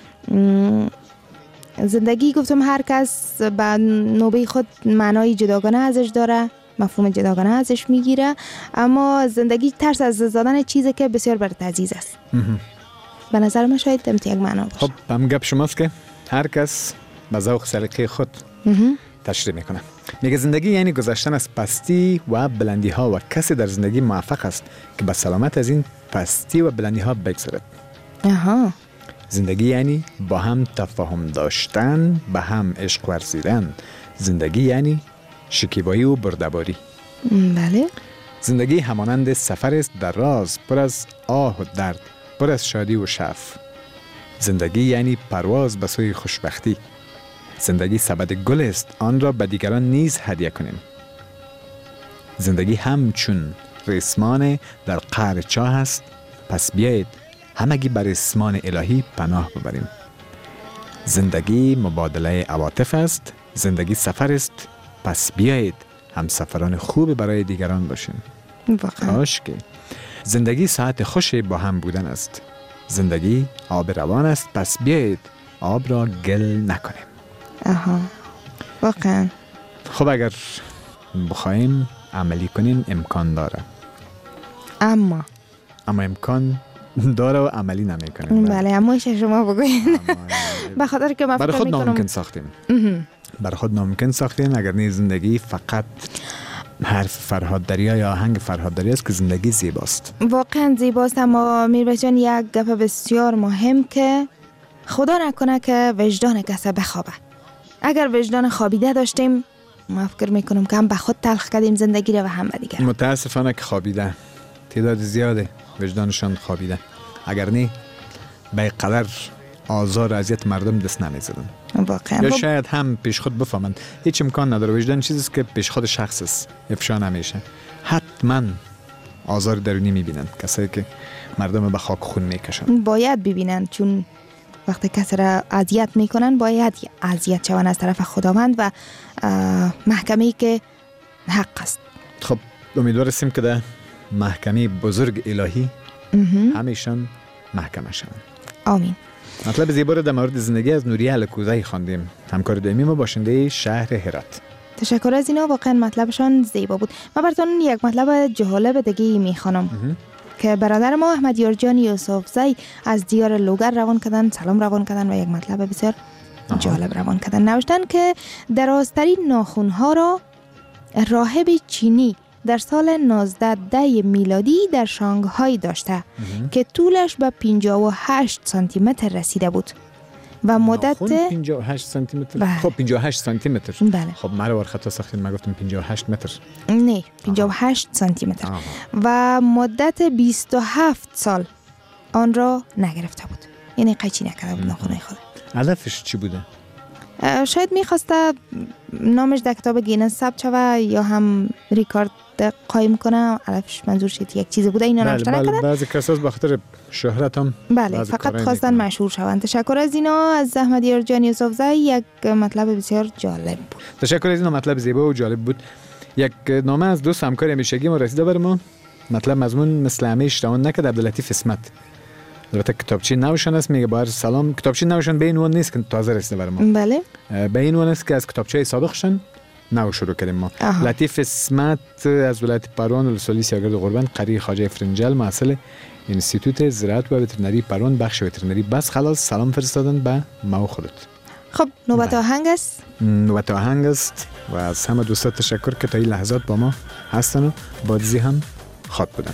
زندگی گفتم هر کس به نوبه خود معنای جداگانه ازش داره، مفهوم جداگانه ازش میگیره، اما زندگی ترس از زدن چیزی که بسیار برات عزیز است. به نظر من شاید تمت یک معنا باشه. خب هم گپ شماست که هر کس به ذوق سلیقه خود تشریح میکنه. میگه زندگی یعنی گذشتن از پستی و بلندی ها و کسی در زندگی موفق است که به سلامت از این پستی و بلندی ها بگذرد. آها. زندگی یعنی با هم تفاهم داشتن، به هم عشق ورزیدن. زندگی یعنی شکیبایی و بردباری. بله. زندگی همانند سفر است در راز، پر از آه و درد، پر از شادی و شعف. زندگی یعنی پرواز به سوی خوشبختی. زندگی سبد گل است، آن را به دیگران نیز هدیه کنیم. زندگی همچون ریسمان در قعر چاه است، پس بیایید همگی بر ریسمان الهی پناه ببریم. زندگی مبادله عواطف است، زندگی سفر است، پس بیایید هم سفران خوب برای دیگران باشیم. واقعا. کاش که زندگی ساعت خوش با هم بودن است. زندگی آب روان است، پس بیایید آب را گل نکنیم. آها. واقعا. خب اگر بخوایم عملی کنیم امکان داره. اما اما امکان داره و عملی نمی کنیم. بله اما شما بگوین. به خاطر که من برای خود میکنم ناممکن ساختیم. برای خود ناممکن ساختیم. اگر نه زندگی فقط حرف فرهاد دریا یا آهنگ فرهاد دریا است که زندگی زیباست. واقعا زیباست. اما میرباز جان یک گپ بسیار مهم که خدا نکنه که وجدان کسی بخوابه. اگر وجدان خوابیده داشتیم ما فکر میکنم که هم به خود تلخ کردیم زندگی رو و هم به دیگر. متاسفانه که خوابیده، تعداد زیاده وجدانشان خوابیده. اگر نه به قدر آزار و اذیت مردم دست نمیزدن. واقعا. یا شاید هم پیش خود بفهمند هیچ امکان نداره. وجدان چیزی است که پیش خود شخص است، افشا نمیشه. حتما آزار درونی میبینن کسایی که مردم به خاک خون میکشن. باید ببینن، چون وقتی کسی را اذیت میکنن باید اذیت شون از طرف خداوند و محکمه‌ای که حق است. خب امیدوار هستیم که در محکمه بزرگ الهی همیشان محکمه شوند. آمین. مطلب زیبا رو در مورد زندگی از نوریه الکوزی خواندیم، همکار دائمی ما باشنده شهر هرات. تشکر از اینا، واقعا مطلبشان زیبا بود. من براتون یک مطلب جالب دیگه میخوانم که برادر ما احمد یارجان یوسفزی از دیار لوگر روان کردن، سلام روان کردن و یک مطلب بسیار آها. جالب روان کردن. نوشتن که درازترین ناخن‌ها را راهب چینی در سال نوزده میلادی در شانگهای داشته اه. که طولش به پنجاه و هشت سانتی متر رسیده بود و مدت پنجاه و هشت سانتی متر. خب پنجاه و هشت سانتی متر. بله. خب مرا ور خطا ساختین، من گفتم پنجاه و هشت متر. نه پنجاه و هشت سانتی متر و مدت بیست و هفت سال آن را نگرفته بود، یعنی قیچی نکرده بود ناخن‌های خود. هدفش چی بوده؟ شاید میخواسته نامش در کتاب گینس ثبت شوه یا هم ریکارد قایم کنه. علفش منظورش یک چیز بوده، اینا نوشته نکردن. بله بعضی کساس به خاطر شهرت هم بله فقط خواستن مشهور شوند. تشکر از اینا. از احمد یارجان یوسفزی یک مطلب بسیار جالب بود. تشکر از اینا، مطلب زیبا و جالب بود. یک نامه از دوست همکار همیشگی ما رسیده بر ما. مطلب مضمون مثل همه اشتباه نکرد. عبداللطیف اسمت، البته کتابچه نوشان است، میگه با سلام. کتابچه نوشان به این عنوان نیست که تازه رسیده بر ما. بله به این عنوان است که از کتابچه سابقشان نو شروع کردیم ما. آها. لطیف اسمت از ولایت پروان ولسوالی سیاگرد غربند، قری خواجه فرنجل، محصل انستیتوت زراعت و وترنری پروان بخش وترنری. بس خلاص سلام فرستادن به ما و خودت. خب نوبت آهنگ است. نوبت آهنگ است و از همه دوستان تشکر که تا این لحظات با ما هستن و بازی هم خواد بودن.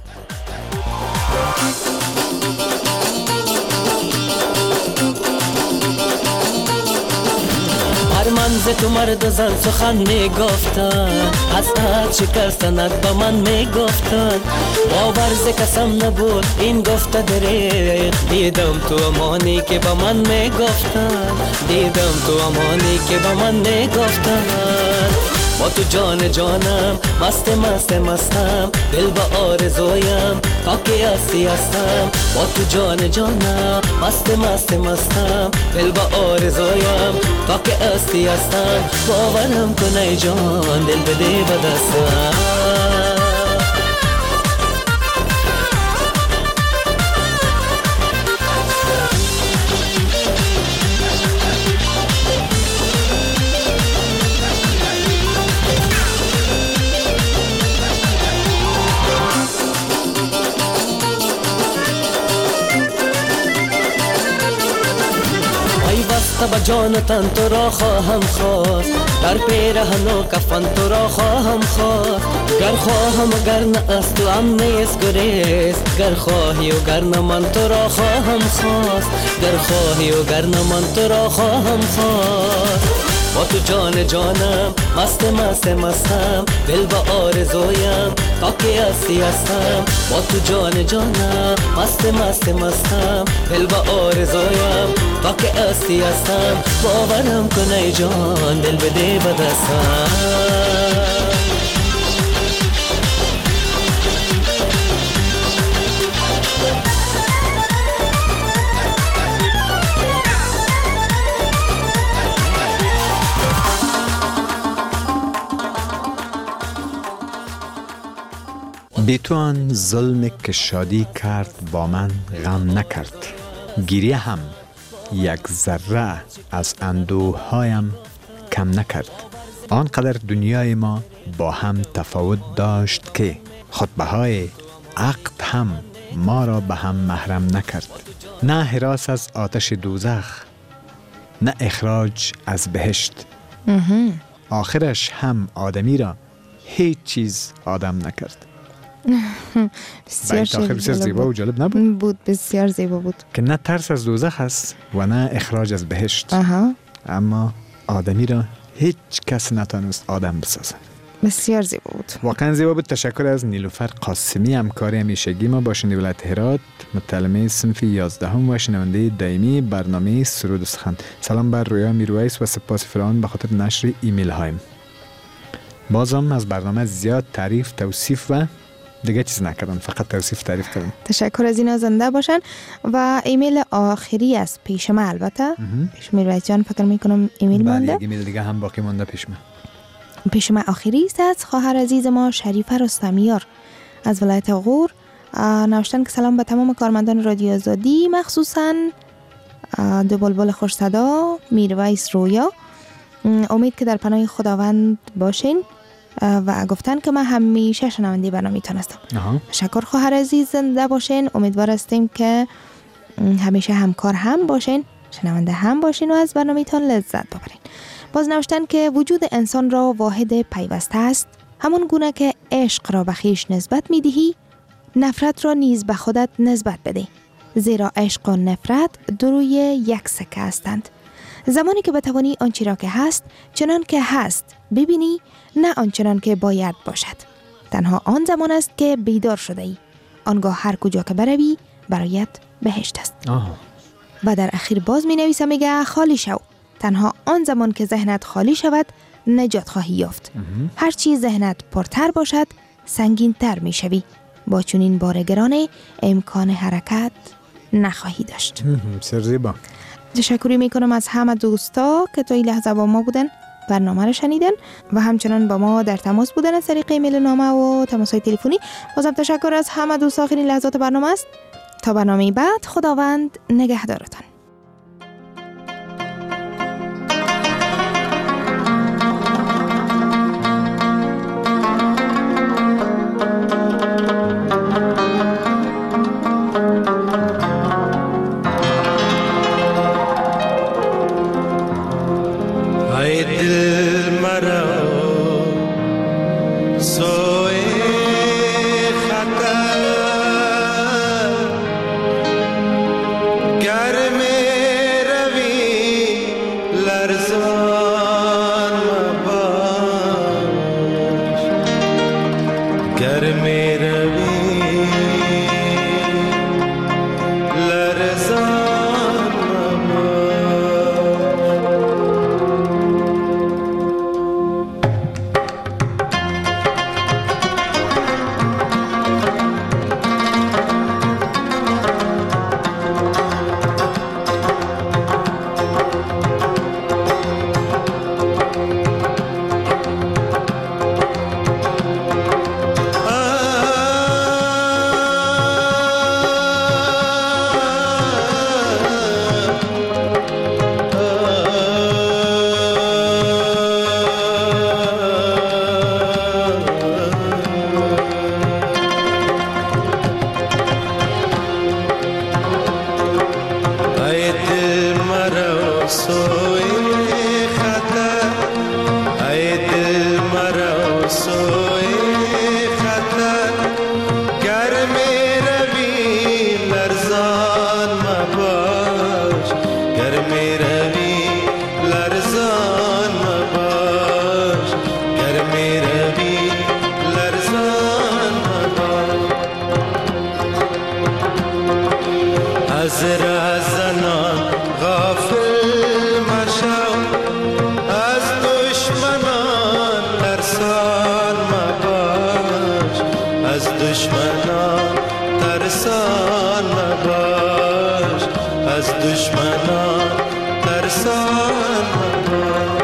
منز تو مرد زن سخن می گفتن، حسنت شکستنت با من می گفتن، باور ز کسم نبود این گفته دریغ. دیدم تو امانی که با من می گفتن، دیدم تو امانی که با من می گفتن. با تو جان جانم، مست مست مستم، دل با آرزویم تا که هستی هستم. با تو جان جانم، مست مست مستم، دل با آرزویم تا که هستی هستم. باورم کن ای جان، دل بده به دستم. با جان و تن تو را خواهم خواست، در پیرهن و کفن تو را خواهم خواست. گر خواهم و گر نه از تو هم نیست گریز، گر خواهی و گر نه من تو را خواهم خواست، گر خواهی و گر نه من تو را خواهم خواست. با تو جان جانم، مست مست مستم، دل با آرزویم تا که هستی هستم. با تو جان جانم، مست مست مستم، دل با آرزویم تا که هستی هستم. باورم کن ای جان، دل بده به دستم. بی تو آن ظلم که شادی کرد با من غم نکرد، گریه هم یک ذره از اندوهایم کم نکرد. آنقدر دنیای ما با هم تفاوت داشت که خطبه‌های عقد هم ما را به هم محرم نکرد. نه هراس از آتش دوزخ، نه اخراج از بهشت. آخرش هم آدمی را هیچ چیز آدم نکرد. بسیار بسیار زیبا و جالب نبود؟ بود، بسیار زیبا بود. که نه ترس از دوزخ است و نه اخراج از بهشت. آها. اما آدمی را هیچ کس نتانست آدم بسازه. بسیار زیبا بود. واقعا زیبا بود. تشکر از نیلوفر قاسمی، همکار همیشگی ما با شنونده ولایت هرات، متعلمه صنف یازدهم و شنونده دائمی برنامه سرود و سخن. سلام بر رویا میرویس و سپاس فراوان به خاطر نشر ایمیل هایم. بازم از برنامه زیاد تعریف، توصیف و دیگه چیز نکردن، فقط توصیف تعریف کردن. تشکر از این زنده باشن. و ایمیل آخری از پیش ما، البته پیش میرویس جان فکر میکنم ایمیل مونده. بله، ایمیل دیگه هم باقی مونده پیش ما. پیش ما آخری است از خواهر عزیز ما شریفه رستمیار از ولایت غور. نوشتن که سلام به تمام کارمندان رادیو آزادی، مخصوصا دو بلبل خوش صدا میرویس رویا. امید که در پناه خداوند باشین و گفتن که من همیشه شنونده برنامه تان هستم. تشکر خواهر عزیز، زنده باشین. امیدوار هستیم که همیشه همکار هم باشین، شنونده هم باشین و از برنامه تان لذت ببرین. باز نوشتن که وجود انسان را واحد پیوسته است، همون گونه که عشق را به خویش نسبت میدهی، نفرت را نیز به خودت نسبت بده، زیرا عشق و نفرت دو روی یک سکه هستند. زمانی که بتوانی آنچه را که هست چنان که هست ببینی، نه آنچنان که باید باشد، تنها آن زمان است که بیدار شده ای. آنگاه هر کجا که بروی برایت بهشت است. آه. و در اخیر باز می نویسه، میگه خالی شو، تنها آن زمان که ذهنت خالی شود نجات خواهی یافت. هر چی ذهنت پرتر باشد سنگین تر می شوی. با چنین بارگرانه امکان حرکت نخواهی داشت. بسیار زیبا. تشکری میکنم از همه دوستا که تا این لحظه با ما بودن، برنامه رو شنیدن و همچنان با ما در تماس بودن از طریق ایمیل نامه و تماس‌های تلفنی. بازم تشکر از همه دوستا. آخرین لحظات برنامه است. تا برنامه بعد، خداوند نگهدارتان. دشمنان ترسان مباد.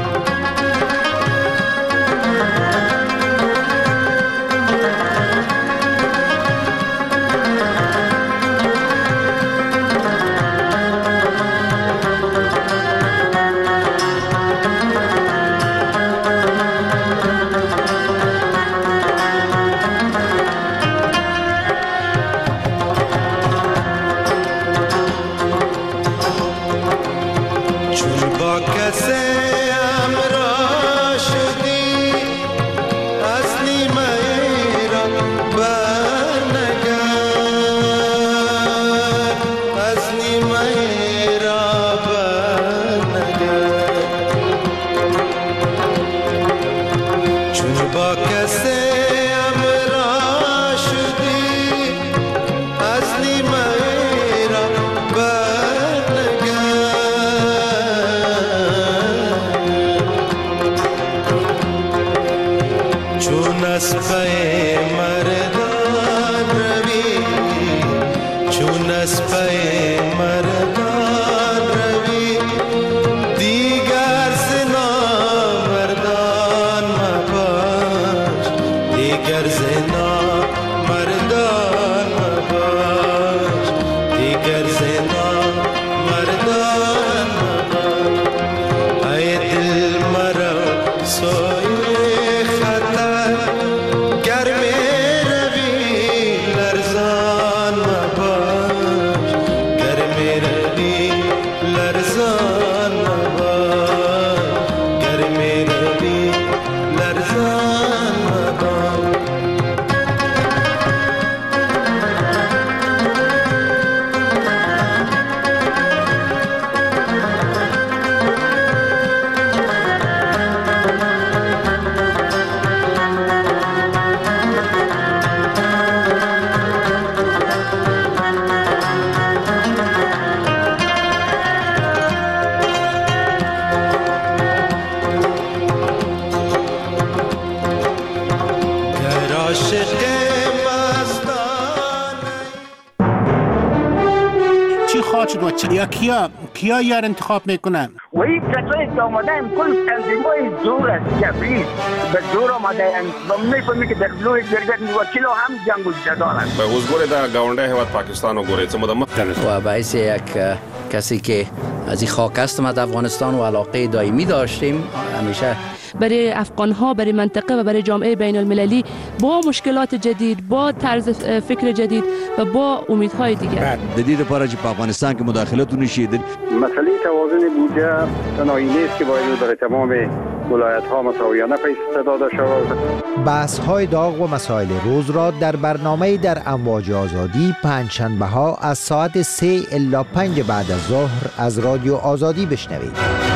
یا کیا کیا یار انتخاب میکنن؟ و این کسایی که آمده هم کل تنظیمای زور است جبری به زور آمده هم و میفهمی که در لوی جرگت وکیل هم جنگ و جدال است. به حضور در گاونده هیواد پاکستان و گوره چه مدام و باعث یک کسی که از این خاک است ما افغانستان و علاقه دائمی داشتیم همیشه برای افغان ها، برای منطقه و برای جامعه بین المللی با مشکلات جدید، با طرز فکر جدید و با امیدهای دیگر. جدید پارچ په افغانستان کې مداخلت ونشید. مسئله توازن بودجه تنهایی نیست که باید برای تمام ولایت ها مساویانه پیش داده شود. بحث های داغ و مسائل روز را در برنامه در امواج آزادی پنجشنبه ها از ساعت سه الی پنج بعد از ظهر از رادیو آزادی بشنوید.